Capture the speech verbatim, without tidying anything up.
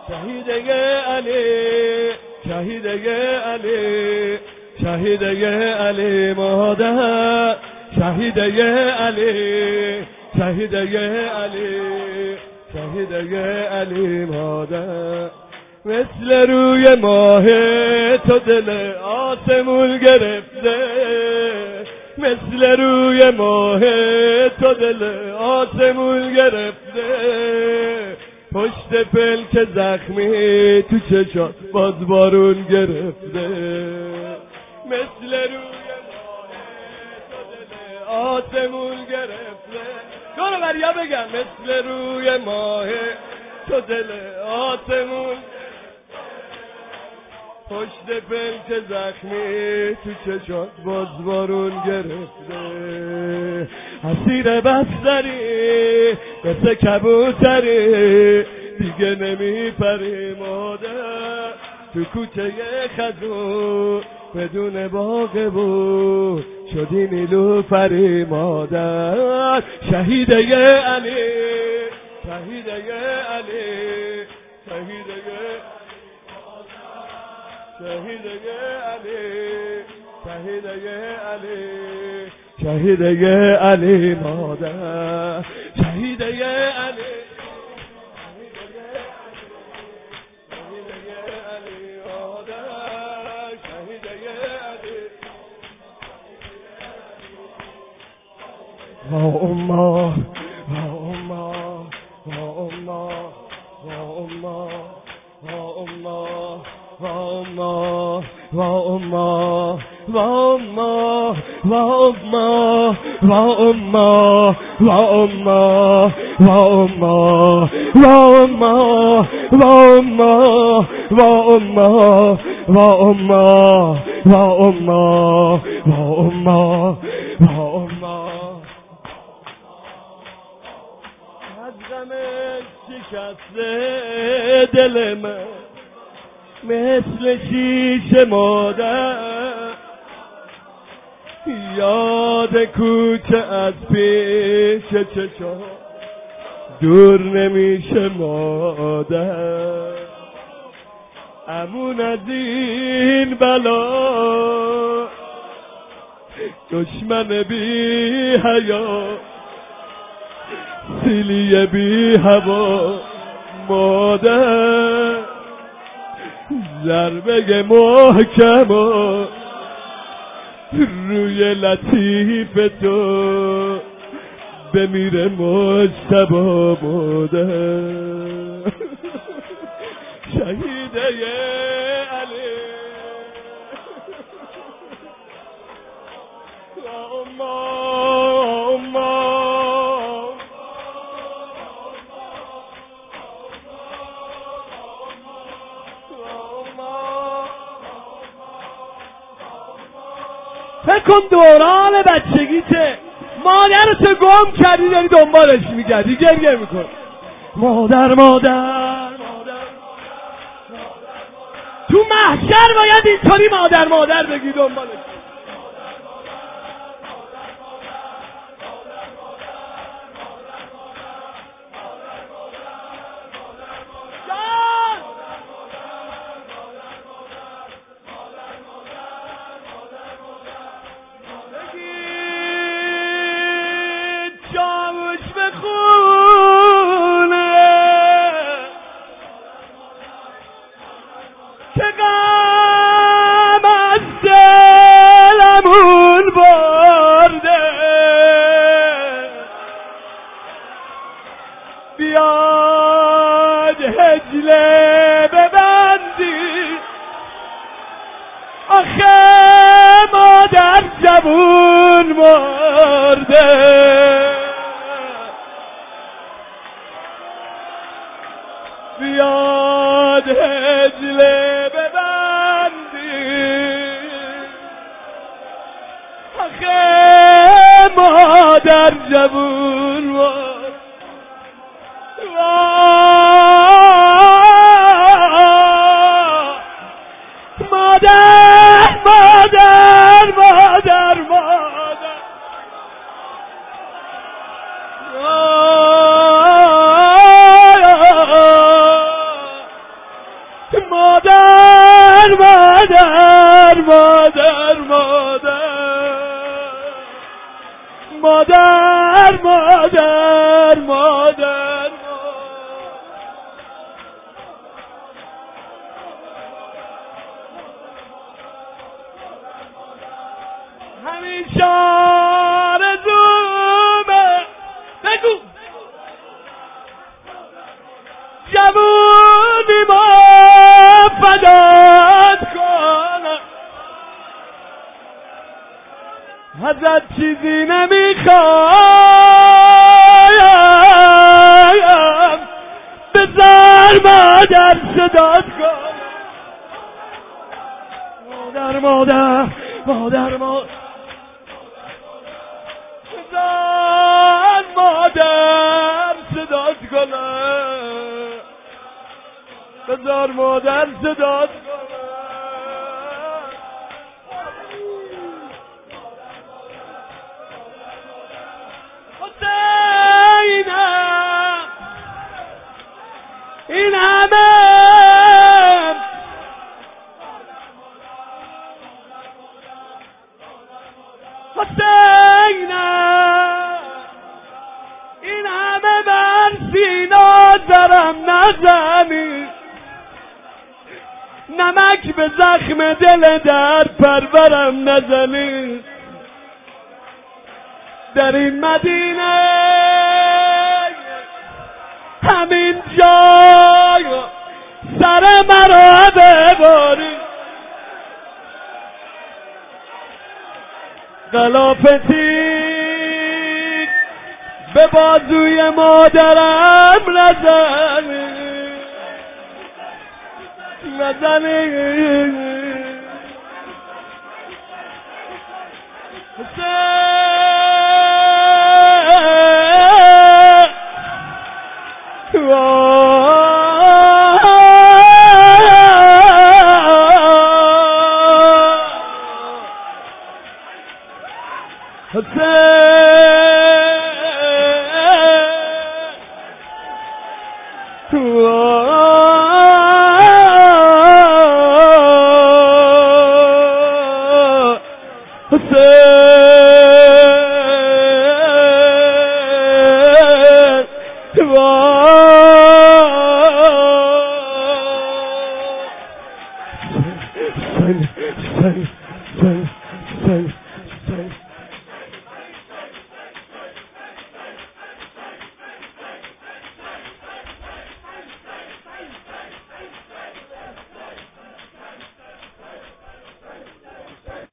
شهیده علی شهیده علی شهیده علی مادر شهیده علی شهیده علی شهیده علی مادر مثل روی ماه تو دل آسمون گرفته مثل روی ماه تو دل آسمون گرفته پشت پلک زخمی تو چشات باز بارون گرفته مثل روی ماه تو دل آسمون گرفته دور بریا بگم مثل روی ماه تو دل آسمون پشت پلک زخمی تو چشات باز بارون گرفته اسیر بستری مثل کبوتری دیگه نمیپری مادر تو کوچه خزون بدون باغ بود شدی نیلوفری مادر شهیده علی شهیده علی شهیده شهیده علی شهیده علی شهیده علی مادر شهیده علی و اما و اما و اما و اما و اما و اما و اما و اما و اما و اما و اما و اما و اما و اما و اما و اما و اما و اما و اما شکسته دل من مثل شیشه مادر یاد کوچه از پیش چشم دور نمیشه مادر امون از این بلا دشمن بی حیا سیلی بی هوا مادر ضربه محکم روی لطیف تو بمیره مجتبی مادر شهیده علی اما اما فکر کن دوران بچگیته مادرتو گم کردی داری دنبالش میگردی گریه میکن مادر مادر مادر تو محشر باید اینطوری مادر مادر بگی دنبالش بیاد هجله ببندی آخه مادر جوون مرده بیاد هجله ببندی آخه مادر جوون مرده مادر مادر مادر مادر مادر مادر مادر مادر مادر همیشه آرزومه بگو جوونی ما فدات کنم ازت چیزی نمیخوایم بذار مادر صدات کنم مادر مادر مادر مادر بذار مادر صدات کنم بذار مادر صدات کنم حسینم این همه حسینم این همه بر سینا درم نزنی نمک به زخم دل در پرورم نزنی در این مدینه همین جای سر مرا بباری غلافتی به بازوی مادرم نزنی نزنی حسین